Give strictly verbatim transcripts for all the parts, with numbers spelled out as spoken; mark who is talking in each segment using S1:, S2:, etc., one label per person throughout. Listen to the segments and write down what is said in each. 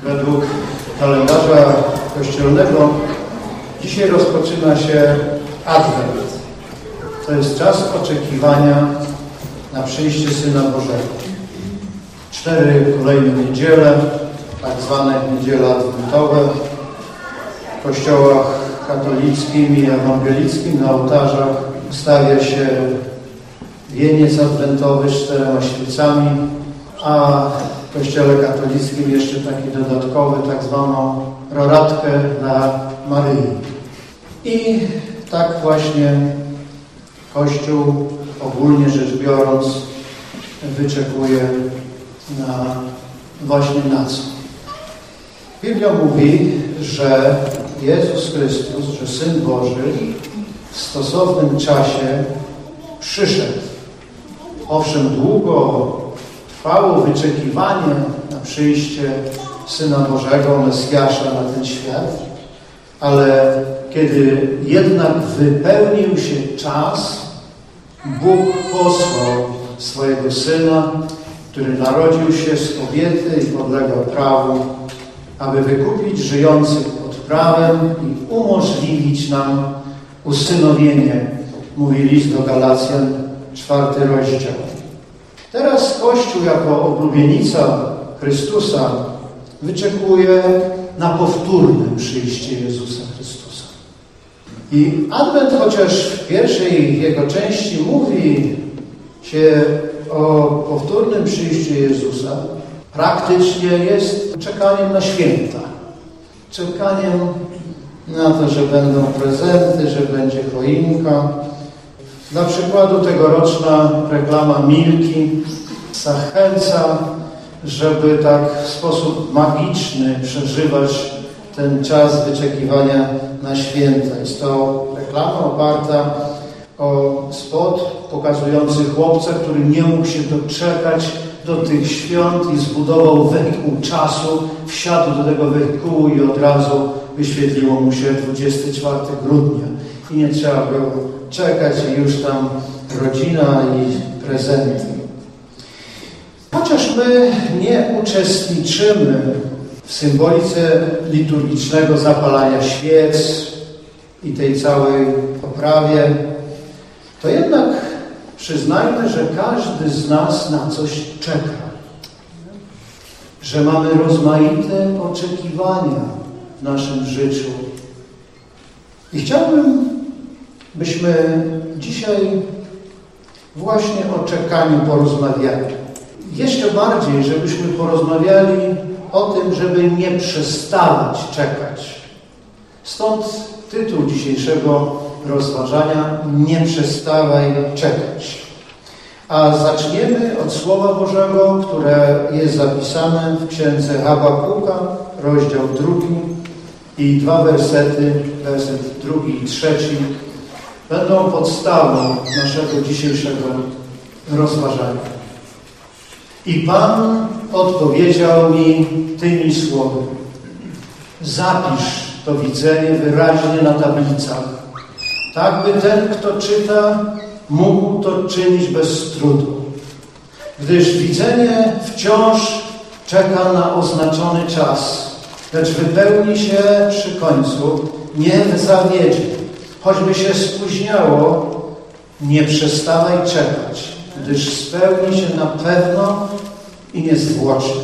S1: Według kalendarza kościelnego dzisiaj rozpoczyna się Adwent. To jest czas oczekiwania na przyjście Syna Bożego. Cztery kolejne niedziele, tak zwane niedziele adwentowe, w kościołach katolickim i ewangelickim na ołtarzach stawia się wieniec adwentowy z czterema świecami, a w kościele katolickim jeszcze taki dodatkowy, tak zwaną roratkę dla Maryi. I tak właśnie Kościół, ogólnie rzecz biorąc, wyczekuje na właśnie na co. Biblia mówi, że Jezus Chrystus, że Syn Boży w stosownym czasie przyszedł. Owszem, długo trwało wyczekiwanie na przyjście Syna Bożego, Mesjasza na ten świat, ale kiedy jednak wypełnił się czas, Bóg posłał swojego Syna, który narodził się z kobiety i podlegał prawu, aby wykupić żyjących pod prawem i umożliwić nam usynowienie, mówi list do Galacjan, czwarty rozdział. Teraz Kościół jako oblubienica Chrystusa wyczekuje na powtórne przyjście Jezusa Chrystusa. I Adwent, chociaż w pierwszej jego części mówi się o powtórnym przyjściu Jezusa, praktycznie jest czekaniem na święta. Czekaniem na to, że będą prezenty, że będzie choinka. Dla przykładu tegoroczna reklama Milki zachęca, żeby tak w sposób magiczny przeżywać ten czas wyczekiwania na święta. Jest to reklama oparta o spot pokazujący chłopca, który nie mógł się doczekać do tych świąt i zbudował wehikuł czasu, wsiadł do tego wehikułu i od razu wyświetliło mu się dwudziestego czwartego grudnia. I nie trzeba było czekać i już tam rodzina i prezenty. Chociaż my nie uczestniczymy w symbolice liturgicznego zapalania świec i tej całej oprawie, to jednak przyznajmy, że każdy z nas na coś czeka. Że mamy rozmaite oczekiwania w naszym życiu. I chciałbym, byśmy dzisiaj właśnie o czekaniu porozmawiali. Jeszcze bardziej, żebyśmy porozmawiali o tym, żeby nie przestawać czekać. Stąd tytuł dzisiejszego rozważania: nie przestawaj czekać. A zaczniemy od Słowa Bożego, które jest zapisane w księdze Habakuka, rozdział drugi i dwa wersety, werset drugi i trzeci, będą podstawą naszego dzisiejszego rozważania. I Pan odpowiedział mi tymi słowy: zapisz to widzenie wyraźnie na tablicach, tak by ten, kto czyta, mógł to czynić bez trudu. Gdyż widzenie wciąż czeka na oznaczony czas, lecz wypełni się przy końcu, nie zawiedzie. Choćby się spóźniało, nie przestawaj czekać, gdyż spełni się na pewno i niezwłocznie.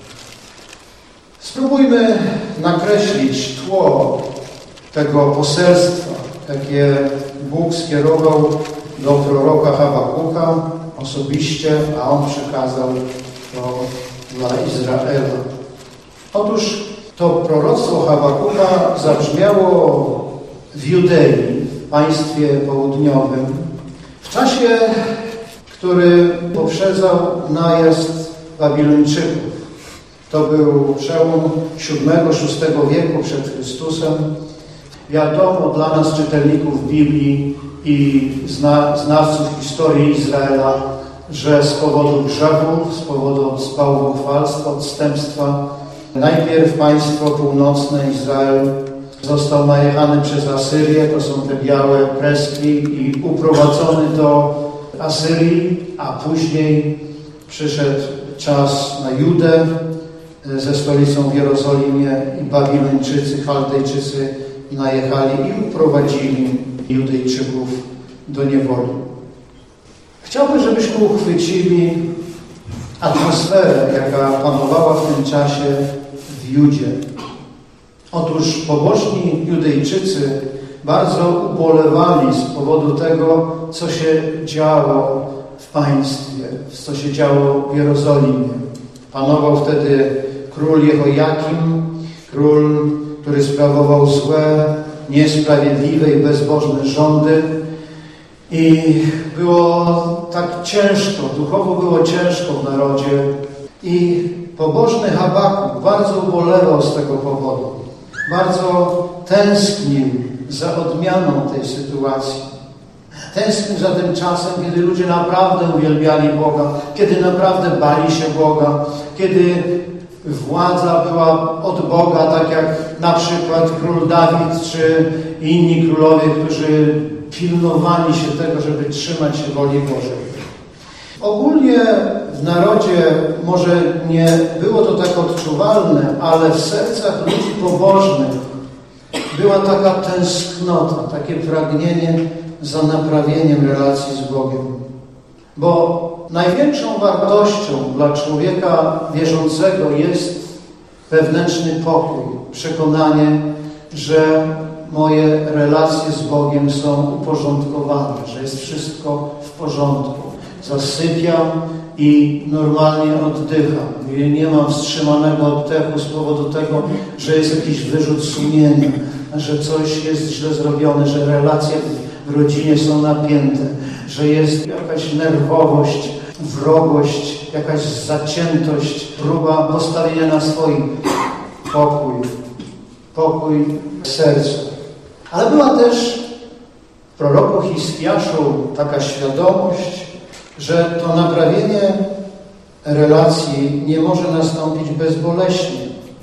S1: Spróbujmy nakreślić tło tego poselstwa, jakie Bóg skierował do proroka Habakuka osobiście, a on przekazał to dla Izraela. Otóż to proroctwo Habakuka zabrzmiało w Judei, w państwie południowym, w czasie, który poprzedzał najazd Babilończyków. To był przełom siódmego szóstego wieku przed Chrystusem. Wiadomo dla nas, czytelników Biblii i zna, znawców historii Izraela, że z powodu grzechu, z powodu bałwochwalstwa, odstępstwa, najpierw państwo północne, Izrael, został najechany przez Asyrię, to są te białe kreski, i uprowadzony do Asyrii, a później przyszedł czas na Judę, ze stolicą w Jerozolimie i Babilończycy, Chaldejczycy najechali i uprowadzili Judejczyków do niewoli. Chciałbym, żebyśmy uchwycili atmosferę, jaka panowała w tym czasie w Judzie. Otóż pobożni Judejczycy bardzo ubolewali z powodu tego, co się działo w państwie, co się działo w Jerozolimie. Panował wtedy król Jehojakim, król, który sprawował złe, niesprawiedliwe i bezbożne rządy. I było tak ciężko, duchowo było ciężko w narodzie. I pobożny Habakuk bardzo ubolewał z tego powodu. Bardzo tęsknił za odmianą tej sytuacji. Tęsknił za tym czasem, kiedy ludzie naprawdę uwielbiali Boga, kiedy naprawdę bali się Boga, kiedy władza była od Boga, tak jak na przykład król Dawid czy inni królowie, którzy pilnowali się tego, żeby trzymać się woli Bożej. Ogólnie w narodzie może nie było to tak odczuwalne, ale w sercach ludzi pobożnych była taka tęsknota, takie pragnienie za naprawieniem relacji z Bogiem. Bo największą wartością dla człowieka wierzącego jest wewnętrzny pokój, przekonanie, że moje relacje z Bogiem są uporządkowane, że jest wszystko w porządku. Zasypiam i normalnie oddycham. Nie mam wstrzymanego oddechu z powodu tego, że jest jakiś wyrzut sumienia, że coś jest źle zrobione, że relacje w rodzinie są napięte, że jest jakaś nerwowość, wrogość, jakaś zaciętość, próba postawienia na swoim pokój, pokój w sercu. Ale była też w proroku Hiskiaszu taka świadomość, że to naprawienie relacji nie może nastąpić bezboleśnie.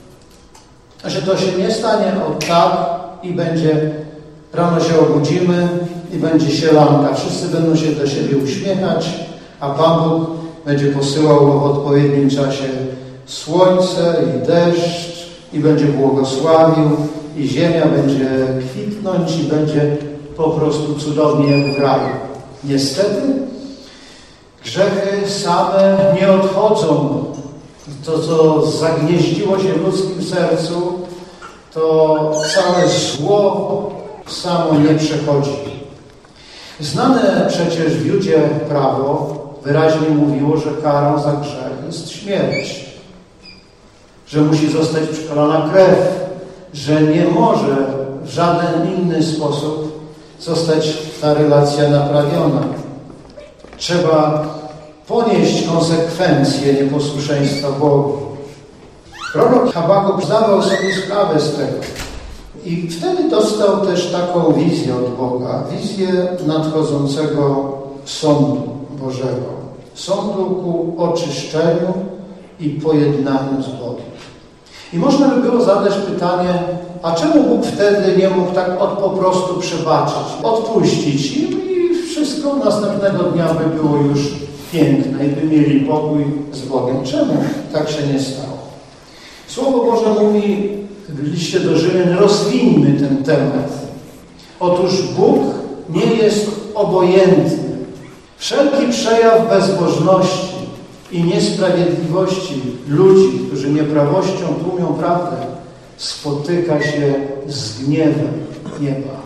S1: Że to się nie stanie od tak i będzie, rano się obudzimy i będzie sielanka. Wszyscy będą się do siebie uśmiechać, a Pan Bóg będzie posyłał w odpowiednim czasie słońce i deszcz i będzie błogosławił i ziemia będzie kwitnąć i będzie po prostu cudownie jak w raju. Niestety grzechy same nie odchodzą. To, co zagnieździło się w ludzkim sercu, to całe zło samo nie przechodzi. Znane przecież w Judzie prawo wyraźnie mówiło, że karą za grzech jest śmierć. Że musi zostać przelana krew, że nie może w żaden inny sposób zostać ta relacja naprawiona. Trzeba ponieść konsekwencje nieposłuszeństwa Bogu. Prorok Habakuk zdawał sobie sprawę z tego. I wtedy dostał też taką wizję od Boga, wizję nadchodzącego sądu Bożego. Sądu ku oczyszczeniu i pojednaniu z Bogiem. I można by było zadać pytanie, a czemu Bóg wtedy nie mógł tak od po prostu przebaczyć, odpuścić im i wszystko następnego dnia by było już piękne i by mieli pokój z Bogiem. Czemu tak się nie stało? Słowo Boże mówi w liście do Rzymian, rozwiniemy ten temat. Otóż Bóg nie jest obojętny. Wszelki przejaw bezbożności i niesprawiedliwości ludzi, którzy nieprawością tłumią prawdę, spotyka się z gniewem nieba.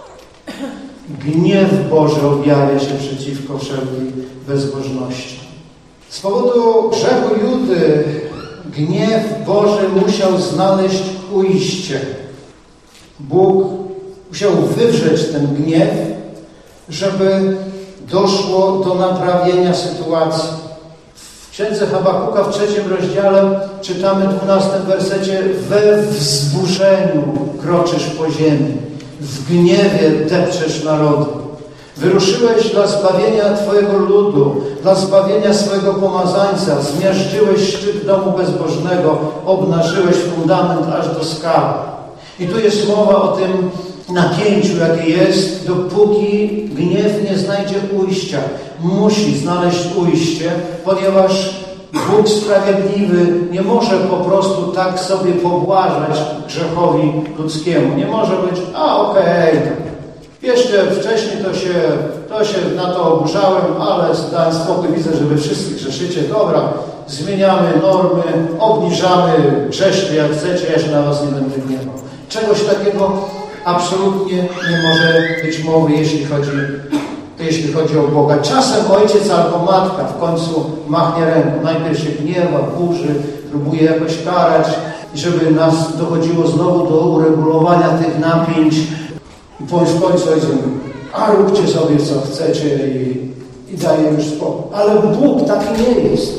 S1: Gniew Boży objawia się przeciwko wszelkiej bezbożności. Z powodu grzechu Judy gniew Boży musiał znaleźć ujście. Bóg musiał wywrzeć ten gniew, żeby doszło do naprawienia sytuacji. W księdze Habakuka w trzecim rozdziale czytamy w dwunastym wersecie: we wzburzeniu kroczysz po ziemi, w gniewie depczesz narody. Wyruszyłeś dla zbawienia Twojego ludu, dla zbawienia swojego pomazańca, zmiażdżyłeś szczyt domu bezbożnego, obnażyłeś fundament aż do skały. I tu jest mowa o tym napięciu, jakie jest, dopóki gniew nie znajdzie ujścia. Musi znaleźć ujście, ponieważ Bóg sprawiedliwy nie może po prostu tak sobie pobłażać grzechowi ludzkiemu. Nie może być, a okej, okay, jeszcze wcześniej to się, to się na to oburzałem, ale dałem spokój, widzę, że wy wszyscy grzeszycie. Dobra, zmieniamy normy, obniżamy, grzeszcie jak chcecie, ja się na was nie będę gniewał. Czegoś takiego absolutnie nie może być mowy, jeśli chodzi, jeśli chodzi o Boga. Czasem ojciec albo matka w końcu machnie ręką. Najpierw się gniewa, burzy, próbuje jakoś karać, żeby nas dochodziło znowu do uregulowania tych napięć. I w końcu ojciec mówi, a róbcie sobie co chcecie i, i daje już spokój. Ale Bóg taki nie jest.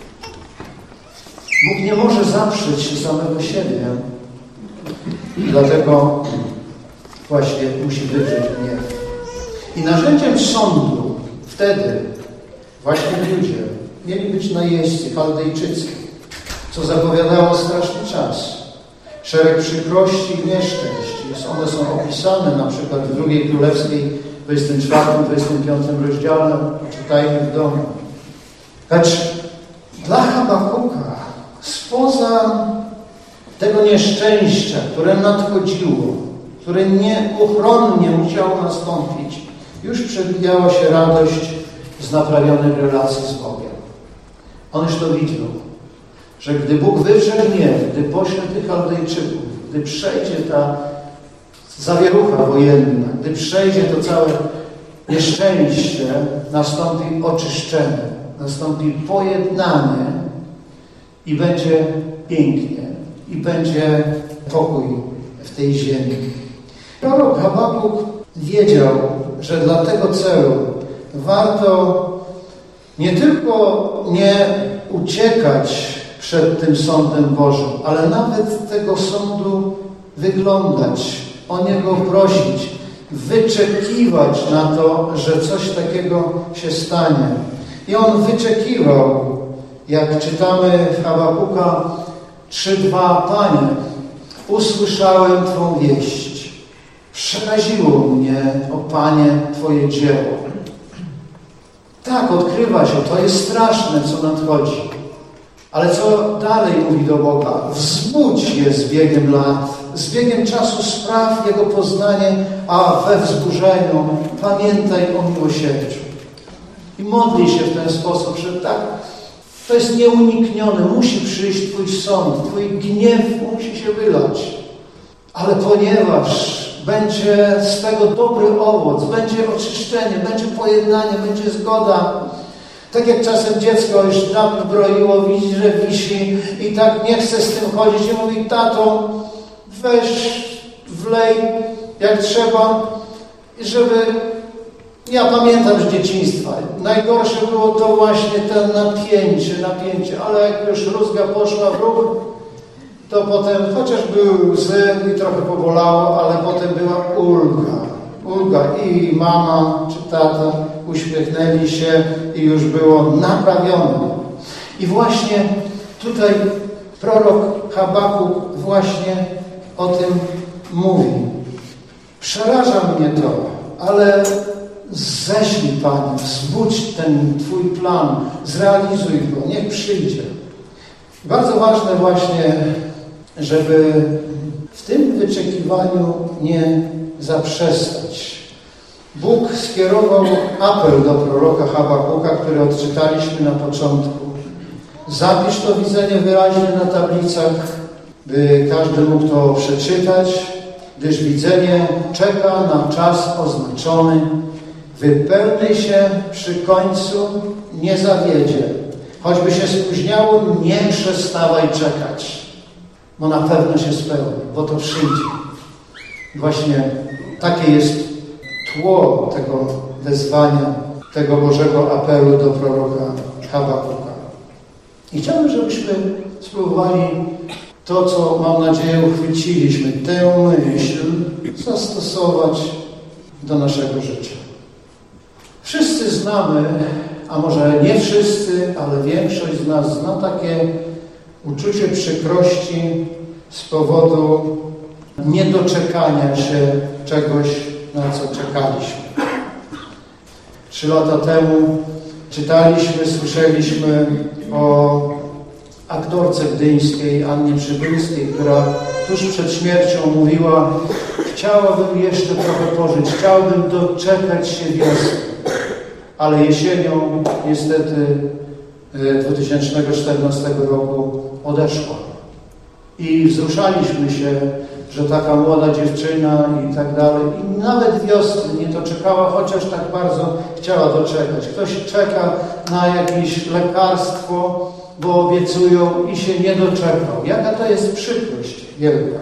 S1: Bóg nie może zaprzeć się samego siebie. Dlatego właśnie musi wydrzeć gniew. I narzędziem sądu wtedy właśnie ludzie mieli być najeźdźcy chaldejczycy, co zapowiadało straszny czas. Szereg przykrości i nieszczęść. One są opisane na przykład w drugiej Królewskiej, dwudziestym czwartym, dwudziestym piątym rozdziale. Czytajmy w domu. Lecz dla Habakuka spoza tego nieszczęścia, które nadchodziło, które nieuchronnie musiało nastąpić, już przebijała się radość z naprawionych relacji z Bogiem. On już to widział, że gdy Bóg wywrze gniew, gdy pośle tych Chaldejczyków, gdy przejdzie ta zawierucha wojenna, gdy przejdzie to całe nieszczęście, nastąpi oczyszczenie, nastąpi pojednanie i będzie pięknie, i będzie pokój w tej ziemi. Prorok Habakuk wiedział, że dla tego celu warto nie tylko nie uciekać przed tym sądem Bożym, ale nawet tego sądu wyglądać, o niego prosić, wyczekiwać na to, że coś takiego się stanie. I on wyczekiwał, jak czytamy w Habakuka trzy dwa, Panie, usłyszałem Twą wieść. Przeraziło mnie, o Panie, Twoje dzieło. Tak, odkrywa się, to jest straszne, co nadchodzi. Ale co dalej mówi do Boga? Wzbudź je z biegiem lat, z biegiem czasu spraw Jego poznanie, a we wzburzeniu pamiętaj o miłosierdziu. I modlij się w ten sposób, że tak, to jest nieuniknione, musi przyjść Twój sąd, Twój gniew musi się wylać. Ale ponieważ będzie z tego dobry owoc, będzie oczyszczenie, będzie pojednanie, będzie zgoda. Tak jak czasem dziecko już dawno broiło, widzi, że wisi i tak nie chce z tym chodzić i mówi, tato, weź, wlej jak trzeba, żeby... Ja pamiętam z dzieciństwa. Najgorsze było to właśnie to napięcie, napięcie, ale jak już rózga poszła w ruch, to potem, chociaż były łzy i trochę pobolało, ale potem była ulga. Ulga i mama czy tata uśmiechnęli się i już było naprawione. I właśnie tutaj prorok Habakuk właśnie o tym mówi. Przeraża mnie to, ale ześlij, Panie, wzbudź ten Twój plan, zrealizuj go, niech przyjdzie. Bardzo ważne właśnie, żeby w tym wyczekiwaniu nie zaprzestać. Bóg skierował apel do proroka Habakuka, który odczytaliśmy na początku. Zapisz to widzenie wyraźnie na tablicach, by każdy mógł to przeczytać, gdyż widzenie czeka na czas oznaczony. Wypełni się przy końcu, nie zawiedzie. Choćby się spóźniało, nie przestawaj czekać, bo na pewno się spełni, bo to przyjdzie. Właśnie takie jest tło tego wezwania, tego Bożego apelu do proroka Habakuka. I chciałbym, żebyśmy spróbowali to, co mam nadzieję uchwyciliśmy, tę myśl zastosować do naszego życia. Wszyscy znamy, a może nie wszyscy, ale większość z nas zna takie uczucie przykrości z powodu niedoczekania się czegoś, na co czekaliśmy. Trzy lata temu czytaliśmy, słyszeliśmy o aktorce gdyńskiej Annie Przybylskiej, która tuż przed śmiercią mówiła: chciałabym jeszcze trochę pożyć, chciałabym doczekać się wiosny. Ale jesienią niestety dwa tysiące czternastego roku odeszła. I wzruszaliśmy się, że taka młoda dziewczyna i tak dalej, i nawet wiosny nie doczekała, chociaż tak bardzo chciała doczekać. Ktoś czeka na jakieś lekarstwo, bo obiecują i się nie doczekał. Jaka to jest przykrość wielka.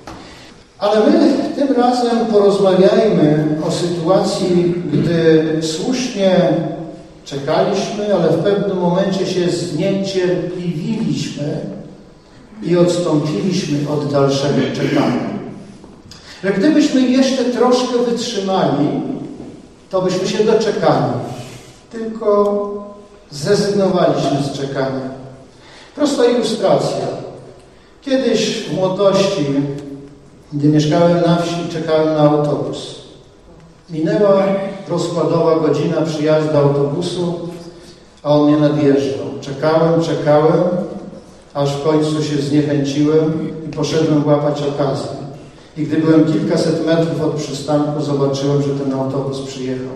S1: Ale my tym razem porozmawiajmy o sytuacji, gdy słusznie czekaliśmy, ale w pewnym momencie się zniecierpliwiliśmy i odstąpiliśmy od dalszego czekania. Że gdybyśmy jeszcze troszkę wytrzymali, to byśmy się doczekali. Tylko zrezygnowaliśmy z czekania. Prosta ilustracja. Kiedyś w młodości, gdy mieszkałem na wsi, czekałem na autobus. Minęła rozkładowa godzina przyjazdu autobusu, a on nie nadjeżdżał. Czekałem, czekałem, aż w końcu się zniechęciłem i poszedłem łapać okazję. I gdy byłem kilkaset metrów od przystanku, zobaczyłem, że ten autobus przyjechał.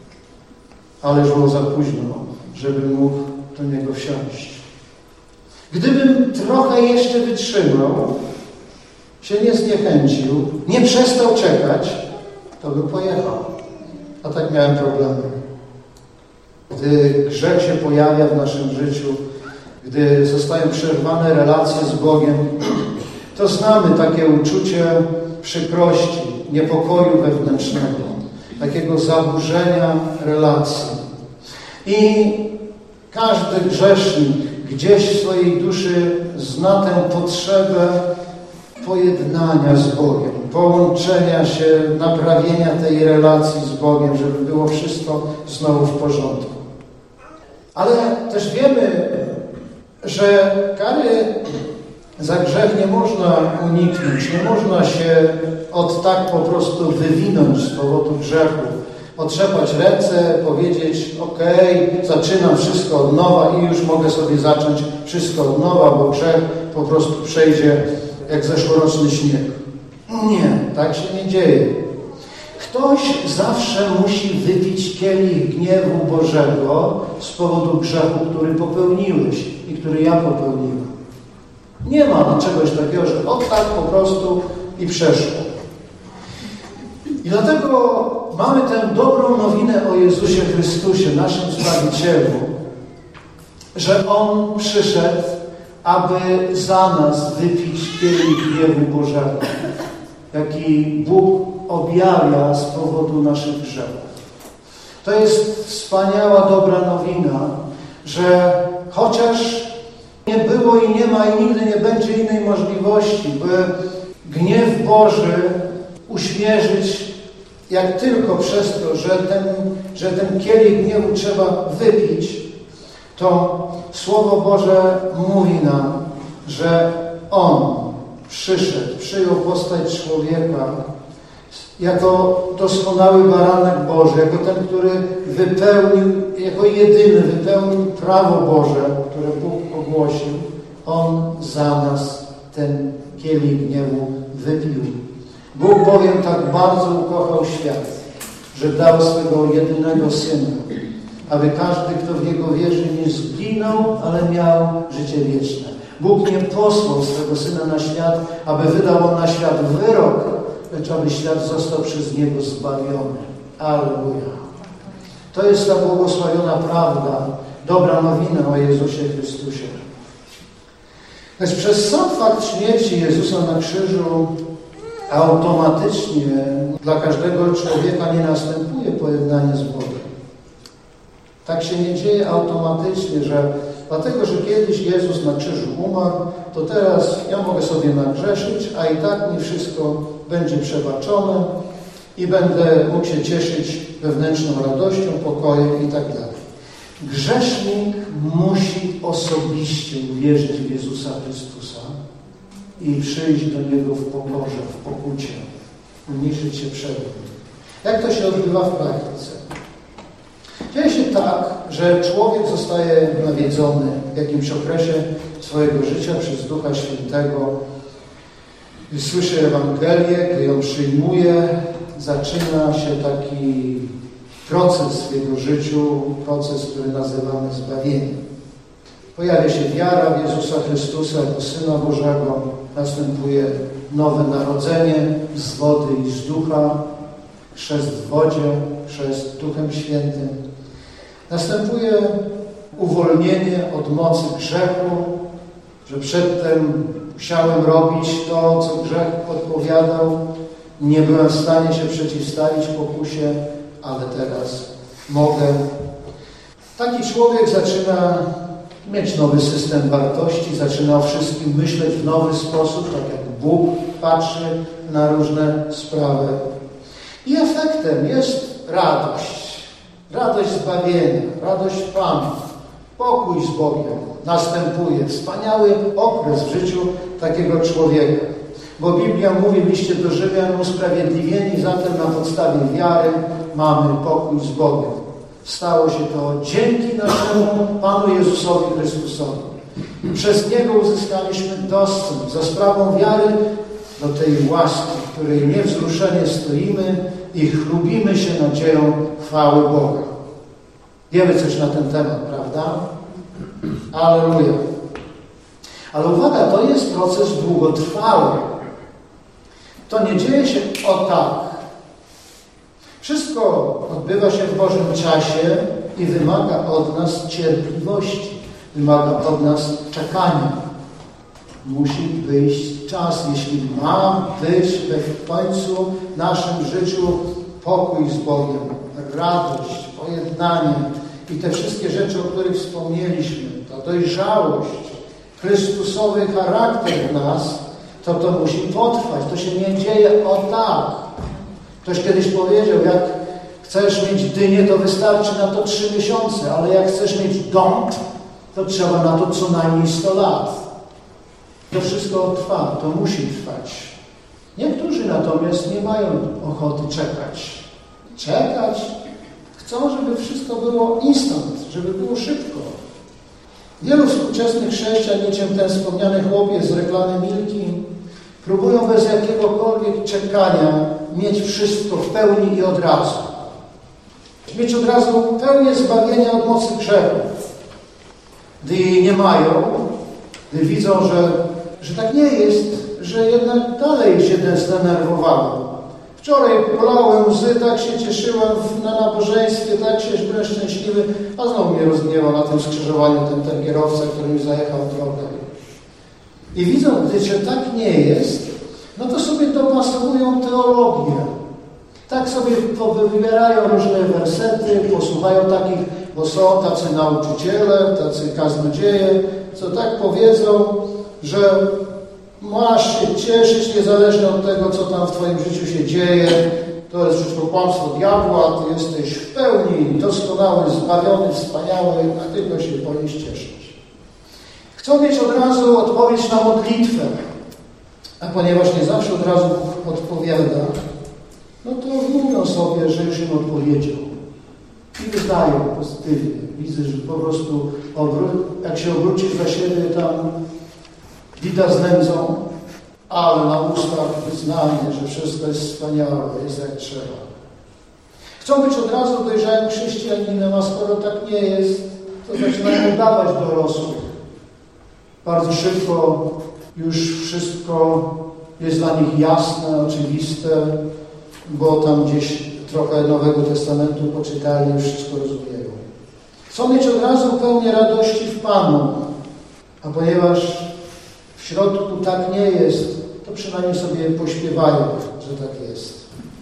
S1: Ale już było za późno, żebym mógł do niego wsiąść. Gdybym trochę jeszcze wytrzymał, się nie zniechęcił, nie przestał czekać, to bym pojechał. A tak miałem problemy. Gdy grzech się pojawia w naszym życiu, gdy zostają przerwane relacje z Bogiem, to znamy takie uczucie przykrości, niepokoju wewnętrznego, takiego zaburzenia relacji. I każdy grzesznik gdzieś w swojej duszy zna tę potrzebę pojednania z Bogiem, połączenia się, naprawienia tej relacji z Bogiem, żeby było wszystko znowu w porządku. Ale też wiemy, że kary za grzech nie można uniknąć, nie można się od tak po prostu wywinąć z powodu grzechu, otrzepać ręce, powiedzieć: okej, zaczynam wszystko od nowa i już mogę sobie zacząć wszystko od nowa, bo grzech po prostu przejdzie jak zeszłoroczny śnieg. Nie, tak się nie dzieje. Ktoś zawsze musi wypić kielich gniewu Bożego z powodu grzechu, który popełniłeś i który ja popełniłem. Nie ma czegoś takiego, że o tak po prostu i przeszło. I dlatego mamy tę dobrą nowinę o Jezusie Chrystusie, naszym Zbawicielu, że On przyszedł, aby za nas wypić kielich gniewu Bożego, jaki Bóg objawia z powodu naszych grzechów. To jest wspaniała, dobra nowina, że chociaż nie było i nie ma i nigdy nie będzie innej możliwości, by gniew Boży uśmierzyć jak tylko przez to, że ten, że ten kielich gniewu trzeba wypić, to Słowo Boże mówi nam, że On przyszedł, przyjął postać człowieka jako doskonały baranek Boży, jako ten, który wypełnił, jako jedyny wypełnił prawo Boże, które Bóg ogłosił. On za nas ten kielich gniewu wypił. Bóg bowiem tak bardzo ukochał świat, że dał swego jedynego Syna, aby każdy, kto w Niego wierzy, nie zginął, ale miał życie wieczne. Bóg nie posłał swego Syna na świat, aby wydał On na świat wyrok, lecz aby świat został przez Niego zbawiony. Alleluja. To jest ta błogosławiona prawda, dobra nowina o Jezusie Chrystusie. Lecz przez sam fakt śmierci Jezusa na krzyżu automatycznie dla każdego człowieka nie następuje pojednanie z Bogiem. Tak się nie dzieje automatycznie, że dlatego, że kiedyś Jezus na krzyżu umarł, to teraz ja mogę sobie nagrzeszyć, a i tak mi wszystko będzie przebaczone i będę mógł się cieszyć wewnętrzną radością, pokojem i tak dalej. Grzesznik musi osobiście uwierzyć w Jezusa Chrystusa i przyjść do Niego w pokorze, w pokucie, uniszyć się przed Nim. Jak to się odbywa w praktyce? Dzieje się tak, że człowiek zostaje nawiedzony w jakimś okresie swojego życia przez Ducha Świętego. Gdy słyszy Ewangelię, gdy ją przyjmuje, zaczyna się taki proces w jego życiu, proces, który nazywamy zbawieniem. Pojawia się wiara w Jezusa Chrystusa jako Syna Bożego, następuje nowe narodzenie z wody i z ducha, chrzest w wodzie, chrzest Duchem Świętym. Następuje uwolnienie od mocy grzechu, że przedtem musiałem robić to, co grzech podpowiadał. Nie byłem w stanie się przeciwstawić pokusie, ale teraz mogę. Taki człowiek zaczyna mieć nowy system wartości, zaczyna o wszystkim myśleć w nowy sposób, tak jak Bóg patrzy na różne sprawy. I efektem jest radość. Radość zbawienia, radość Pana, pokój z Bogiem następuje. Wspaniały okres w życiu takiego człowieka. Bo Biblia mówi w liście do Rzymian: usprawiedliwieni zatem na podstawie wiary mamy pokój z Bogiem. Stało się to dzięki naszemu Panu Jezusowi Chrystusowi. Przez Niego uzyskaliśmy dostęp za sprawą wiary do tej łaski, w której niewzruszenie stoimy i chlubimy się nadzieją chwały Boga. Wiemy coś na ten temat, prawda? Alleluja. Ale uwaga, to jest proces długotrwały. To nie dzieje się o tak. Wszystko odbywa się w Bożym czasie i wymaga od nas cierpliwości. Wymaga od nas czekania. Musi wyjść czas, jeśli ma być w końcu w naszym życiu pokój z Bogiem, radość, pojednanie i te wszystkie rzeczy, o których wspomnieliśmy, ta dojrzałość, Chrystusowy charakter w nas, to to musi potrwać. To się nie dzieje o tak. Ktoś kiedyś powiedział, jak chcesz mieć dynię, to wystarczy na to trzy miesiące, ale jak chcesz mieć dom, to trzeba na to co najmniej sto lat. To wszystko trwa, to musi trwać. Niektórzy natomiast nie mają ochoty czekać. Czekać chcą, żeby wszystko było instant, żeby było szybko. Wielu współczesnych chrześcijan, niczym ten wspomniany chłopiec z reklamy Milki, próbują bez jakiegokolwiek czekania mieć wszystko w pełni i od razu. Mieć od razu pełnię zbawienia od mocy grzechu. Gdy jej nie mają, gdy widzą, że, że tak nie jest, że jednak dalej się zdenerwowałem. Wczoraj polałem łzy, tak się cieszyłem na nabożeństwie, tak się byłem szczęśliwy, a znowu mnie rozgniewał na tym skrzyżowaniu ten, ten kierowca, który mi zajechał drogę. I widzą, gdy że tak nie jest, no to sobie dopasowują teologię. Tak sobie wybierają różne wersety, posłuchają takich, bo są tacy nauczyciele, tacy kaznodzieje, co tak powiedzą, że masz się cieszyć niezależnie od tego, co tam w twoim życiu się dzieje. To jest wszystko kłamstwo diabła, ty jesteś w pełni doskonały, zbawiony, wspaniały, a tylko się boisz cieszyć. Chcą mieć od razu odpowiedź na modlitwę, a ponieważ nie zawsze od razu odpowiada, no to mówią sobie, że już im odpowiedział. I wydają pozytywnie. Widzę, że po prostu jak się obrócisz za siebie, tam widać z nędzą, ale na ustach wyznanie, że wszystko jest wspaniałe, jest jak trzeba. Chcą być od razu dojrzałym chrześcijaninem, a skoro tak nie jest, to zaczynają udawać dorosłych. Bardzo szybko już wszystko jest dla nich jasne, oczywiste, bo tam gdzieś trochę Nowego Testamentu poczytali i wszystko rozumieją. Chcą mieć od razu pełnię radości w Panu, a ponieważ w środku tak nie jest, to przynajmniej sobie pośpiewają, że tak jest.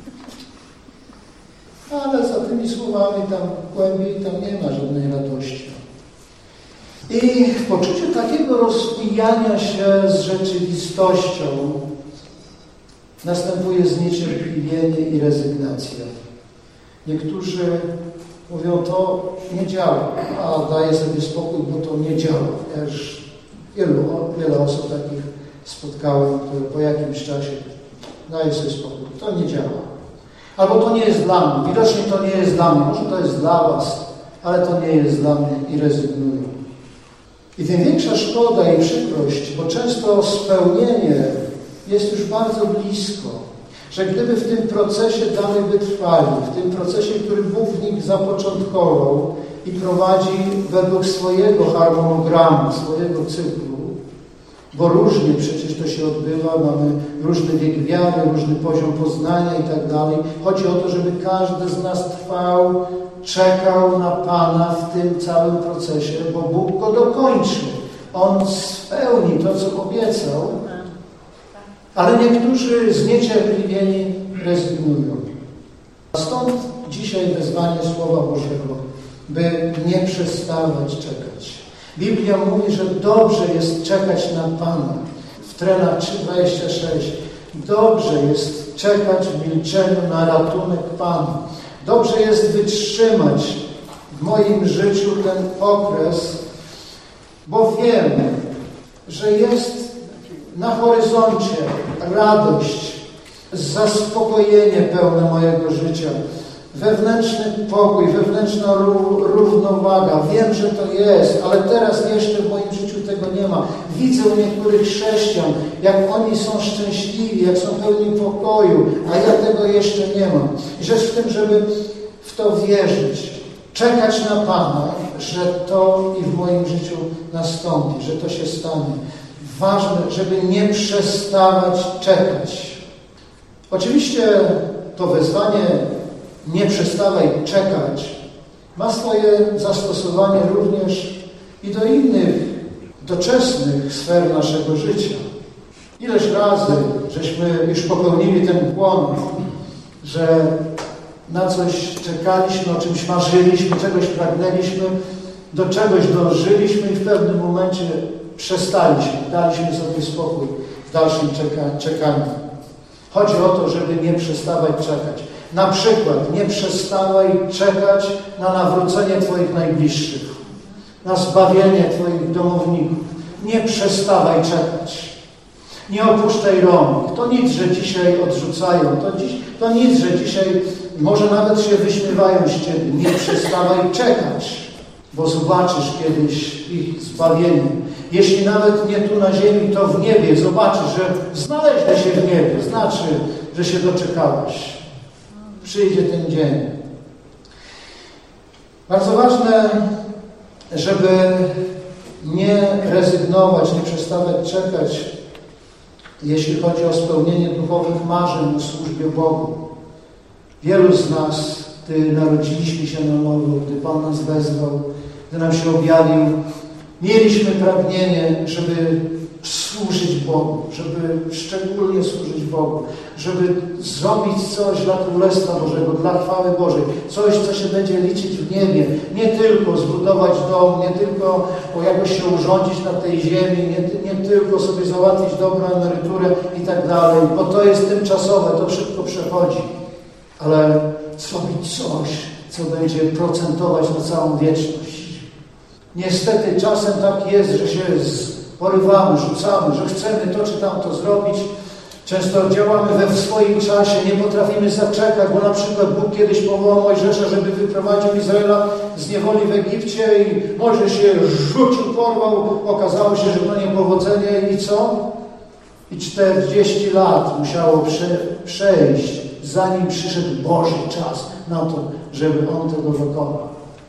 S1: Ale za tymi słowami tam głębiej tam nie ma żadnej radości. I w poczuciu takiego rozwijania się z rzeczywistością następuje zniecierpliwienie i rezygnacja. Niektórzy mówią, to nie działa, a daję sobie spokój, bo to nie działa. Ja już wielu, wiele osób takich spotkałem, które po jakimś czasie daję sobie spokój. To nie działa. Albo to nie jest dla mnie. Widocznie to nie jest dla mnie. Może to jest dla was, ale to nie jest dla mnie i rezygnuję. I tym większa szkoda i przykrość, bo często spełnienie jest już bardzo blisko, że gdyby w tym procesie dalej wytrwali, w tym procesie, który Bóg w nich zapoczątkował i prowadzi według swojego harmonogramu, swojego cyklu, bo różnie przecież to się odbywa, mamy różny wiek wiary, różny poziom poznania i tak dalej. Chodzi o to, żeby każdy z nas trwał, czekał na Pana w tym całym procesie, bo Bóg go dokończy. On spełni to, co obiecał, ale niektórzy zniecierpliwieni rezygnują. Stąd dzisiaj wezwanie Słowa Bożego, by nie przestawać czekać. Biblia mówi, że dobrze jest czekać na Pana. W Trenach trzy dwadzieścia sześć. Dobrze jest czekać w milczeniu na ratunek Pana. Dobrze jest wytrzymać w moim życiu ten okres, bo wiem, że jest na horyzoncie radość, zaspokojenie pełne mojego życia, wewnętrzny pokój, wewnętrzna równowaga. Wiem, że to jest, ale teraz jeszcze w moim życiu tego nie ma. Widzę u niektórych chrześcijan, jak oni są szczęśliwi, jak są pełni pokoju, a ja tego jeszcze nie mam. I rzecz w tym, żeby w to wierzyć, czekać na Pana, że to i w moim życiu nastąpi, że to się stanie. Ważne, żeby nie przestawać czekać. Oczywiście to wezwanie nie przestawaj czekać ma swoje zastosowanie również i do innych doczesnych sfer naszego życia. Ileż razy żeśmy już popełnili ten błąd, że na coś czekaliśmy, o czymś marzyliśmy, czegoś pragnęliśmy, do czegoś dążyliśmy i w pewnym momencie przestaliśmy, daliśmy sobie spokój w dalszym czeka- czekaniu. Chodzi o to, żeby nie przestawać czekać. Na przykład nie przestawaj czekać na nawrócenie Twoich najbliższych, na zbawienie Twoich domowników. Nie przestawaj czekać. Nie opuszczaj rąk. To nic, że dzisiaj odrzucają. To, dziś, to nic, że dzisiaj może nawet się wyśmiewają z Ciebie. Nie przestawaj czekać, bo zobaczysz kiedyś ich zbawienie. Jeśli nawet nie tu na ziemi, to w niebie zobaczysz, że znaleźli się w niebie. Znaczy, że się doczekałeś. Przyjdzie ten dzień. Bardzo ważne, żeby nie rezygnować, nie przestawać czekać, jeśli chodzi o spełnienie duchowych marzeń o służbie Bogu. Wielu z nas, gdy narodziliśmy się na nowo, gdy Pan nas wezwał, gdy nam się objawił, mieliśmy pragnienie, żeby służyć Bogu, żeby szczególnie służyć Bogu, żeby zrobić coś dla Królestwa Bożego, dla chwały Bożej, coś, co się będzie liczyć w niebie. Nie tylko zbudować dom, nie tylko jakoś się urządzić na tej ziemi, nie, nie tylko sobie załatwić dobrą emeryturę i tak dalej, bo to jest tymczasowe, to szybko przechodzi. Ale zrobić coś, co będzie procentować na całą wieczność. Niestety czasem tak jest, że się porywamy, rzucamy, że chcemy to czy tamto zrobić. Często działamy we swoim czasie, nie potrafimy zaczekać, bo na przykład Bóg kiedyś powołał Mojżesza, żeby wyprowadził Izraela z niewoli w Egipcie i Mojżesz się rzucił, porwał, okazało się, że to niepowodzenie i co? I czterdzieści lat musiało prze, przejść, zanim przyszedł Boży czas na to, żeby On tego dokonał.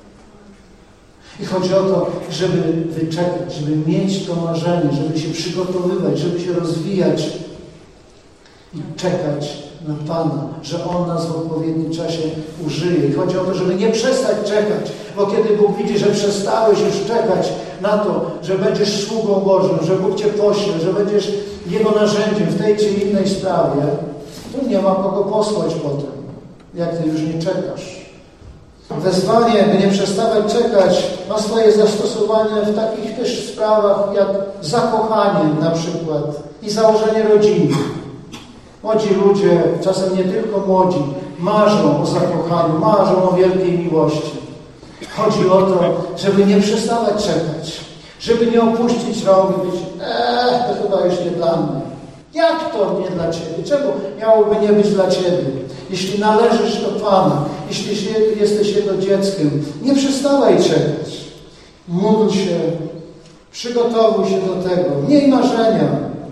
S1: I chodzi o to, żeby wyczekać, żeby mieć to marzenie, żeby się przygotowywać, żeby się rozwijać i czekać na Pana, że On nas w odpowiednim czasie użyje. I chodzi o to, żeby nie przestać czekać, bo kiedy Bóg widzi, że przestałeś już czekać na to, że będziesz sługą Bożym, że Bóg Cię pośle, że będziesz Jego narzędziem w tej czy innej sprawie, to nie ma kogo posłać potem, jak Ty już nie czekasz. Wezwanie, by nie przestawać czekać, ma swoje zastosowanie w takich też sprawach jak zakochanie na przykład i założenie rodziny. Młodzi ludzie, czasem nie tylko młodzi, marzą o zakochaniu, marzą o wielkiej miłości. Chodzi o to, żeby nie przestawać czekać, żeby nie opuścić rąk i być, eee, to chyba już nie dla mnie. Jak to nie dla Ciebie? Czemu miałoby nie być dla Ciebie? Jeśli należysz do Pana, jeśli jesteś Jego dzieckiem, nie przestawaj czekać. Módl się, przygotowuj się do tego. Miej marzenia,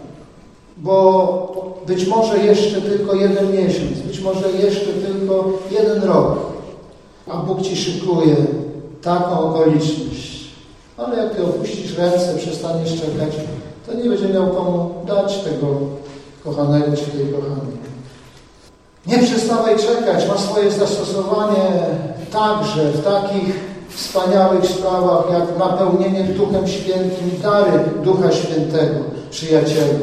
S1: bo być może jeszcze tylko jeden miesiąc, być może jeszcze tylko jeden rok, a Bóg Ci szykuje taką okoliczność. Ale jak Ty opuścisz ręce, przestaniesz czekać, to nie będzie miał komu dać tego kochanego czy tej kochanej. Nie przestawaj czekać, ma swoje zastosowanie także w takich wspaniałych sprawach jak napełnienie Duchem Świętym i dary Ducha Świętego, przyjacielu.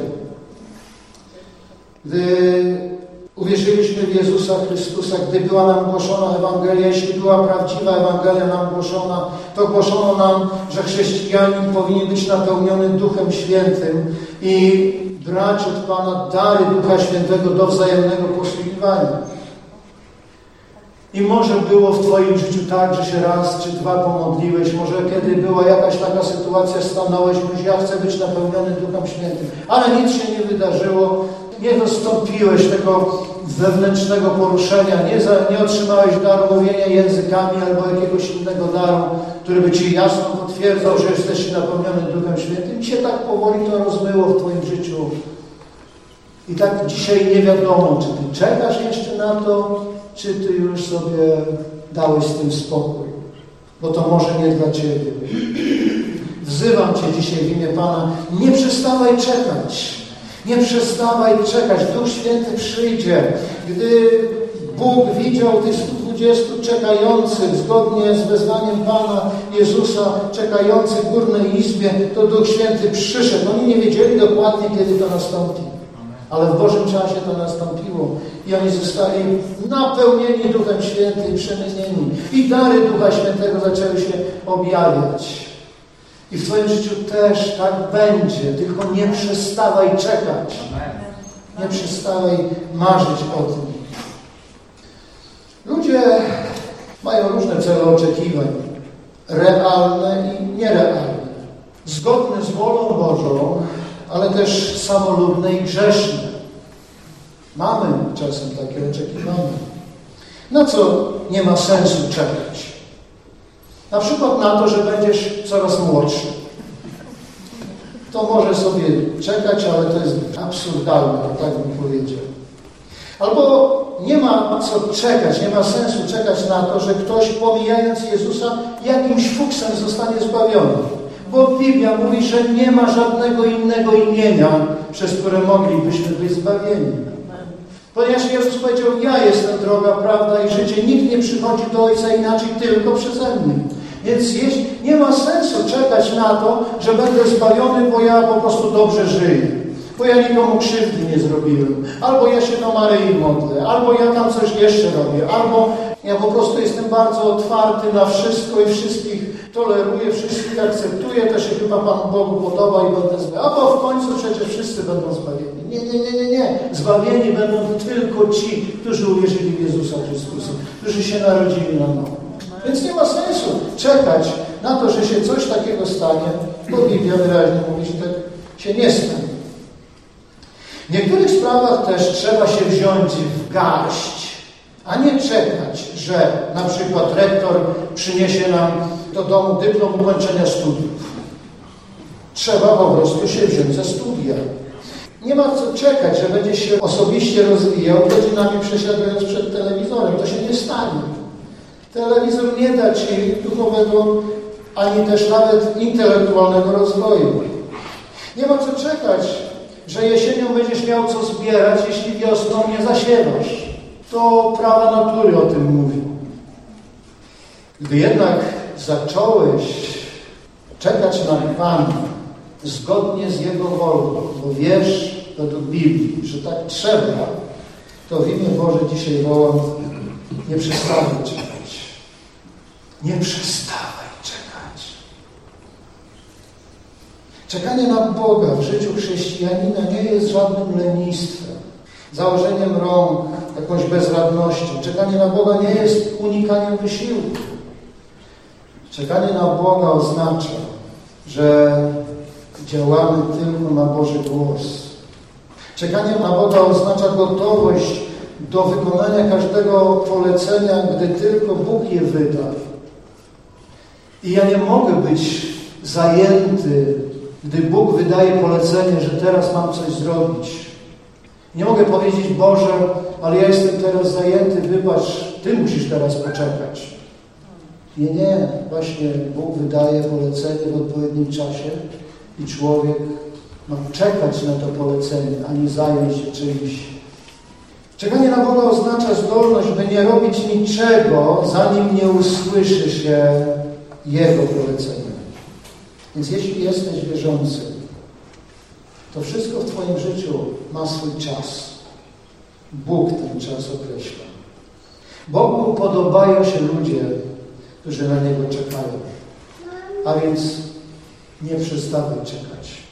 S1: Gdy uwierzyliśmy w Jezusa Chrystusa, gdy była nam głoszona Ewangelia, jeśli była prawdziwa Ewangelia nam głoszona, to głoszono nam, że chrześcijanin powinien być napełniony Duchem Świętym i brać od Pana dary Ducha Świętego do wzajemnego posługiwania. I może było w Twoim życiu tak, że się raz czy dwa pomodliłeś, może kiedy była jakaś taka sytuacja, stanąłeś, mówisz, ja chcę być napełniony Duchem Świętym, ale nic się nie wydarzyło, nie dostąpiłeś tego wewnętrznego poruszenia, nie, za, nie otrzymałeś daru mówienia językami albo jakiegoś innego daru, który by Ci jasno potwierdzał, że jesteś napełniony Duchem Świętym. I się tak powoli to rozmyło w Twoim życiu. I tak dzisiaj nie wiadomo, czy Ty czekasz jeszcze na to, czy Ty już sobie dałeś z tym spokój, bo to może nie dla Ciebie. Wzywam Cię dzisiaj w imię Pana, nie przestawaj czekać. Nie przestawaj czekać. Duch Święty przyjdzie. Gdy Bóg widział tych stu dwudziestu czekających zgodnie z wezwaniem Pana Jezusa, czekających w górnej izbie, to Duch Święty przyszedł. Oni nie wiedzieli dokładnie, kiedy to nastąpi. Ale w Bożym czasie to nastąpiło. I oni zostali napełnieni Duchem Świętym i przemienieni. I dary Ducha Świętego zaczęły się objawiać. I w Twoim życiu też tak będzie. Tylko nie przestawaj czekać. Nie przestawaj marzyć o tym. Ludzie mają różne cele oczekiwań. Realne i nierealne. Zgodne z wolą Bożą, ale też samolubne i grzeszne. Mamy czasem takie oczekiwania. Na co nie ma sensu czekać? Na przykład na to, że będziesz coraz młodszy. To może sobie czekać, ale to jest absurdalne, tak bym powiedział. Albo nie ma co czekać, nie ma sensu czekać na to, że ktoś, pomijając Jezusa, jakimś fuksem zostanie zbawiony. Bo Biblia mówi, że nie ma żadnego innego imienia, przez które moglibyśmy być zbawieni. Ponieważ Jezus powiedział, ja jestem droga, prawda i życie. Nikt nie przychodzi do Ojca inaczej, tylko przeze mnie. Więc jeśli, nie ma sensu czekać na to, że będę zbawiony, bo ja po prostu dobrze żyję. Bo ja nikomu krzywdy nie zrobiłem. Albo ja się do Maryi modlę. Albo ja tam coś jeszcze robię. Albo ja po prostu jestem bardzo otwarty na wszystko i wszystkich toleruję, wszystkich akceptuję. To się chyba Panu Bogu podoba i będę zbawiony. A bo w końcu przecież wszyscy będą zbawieni. Nie, nie, nie, nie, nie. Zbawieni będą tylko ci, którzy uwierzyli w Jezusa Chrystusa. Którzy się narodzili na nowo. Więc nie ma sensu czekać na to, że się coś takiego stanie, bo Biblia wyraźnie mówi, że tak się nie stanie. W niektórych sprawach też trzeba się wziąć w garść, a nie czekać, że na przykład rektor przyniesie nam do domu dyplom ukończenia studiów. Trzeba po prostu się wziąć za studia. Nie ma co czekać, że będzie się osobiście rozwijał godzinami przesiadując przed telewizorem. To się nie stanie. Telewizor nie da Ci duchowego, ani też nawet intelektualnego rozwoju. Nie ma co czekać, że jesienią będziesz miał co zbierać, jeśli wiosną nie zasiewasz. To prawa natury o tym mówią. Gdy jednak zacząłeś czekać na Pana zgodnie z Jego wolą, bo wiesz według Biblii, że tak trzeba, to w imię Boże dzisiaj wołam, nie przestawaj czekać. Nie przestawaj czekać. Czekanie na Boga w życiu chrześcijanina nie jest żadnym lenistwem, założeniem rąk, jakąś bezradnością. Czekanie na Boga nie jest unikaniem wysiłku. Czekanie na Boga oznacza, że działamy tylko na Boży głos. Czekanie na Boga oznacza gotowość do wykonania każdego polecenia, gdy tylko Bóg je wyda. I ja nie mogę być zajęty, gdy Bóg wydaje polecenie, że teraz mam coś zrobić. Nie mogę powiedzieć: Boże, ale ja jestem teraz zajęty, wybacz, Ty musisz teraz poczekać. Nie, nie. Właśnie Bóg wydaje polecenie w odpowiednim czasie i człowiek ma czekać na to polecenie, a nie zająć się czymś. Czekanie na Boga oznacza zdolność, by nie robić niczego, zanim nie usłyszy się Jego polecenia. Więc jeśli jesteś wierzący, to wszystko w Twoim życiu ma swój czas. Bóg ten czas określa. Bogu podobają się ludzie, którzy na Niego czekają. A więc nie przestawaj czekać.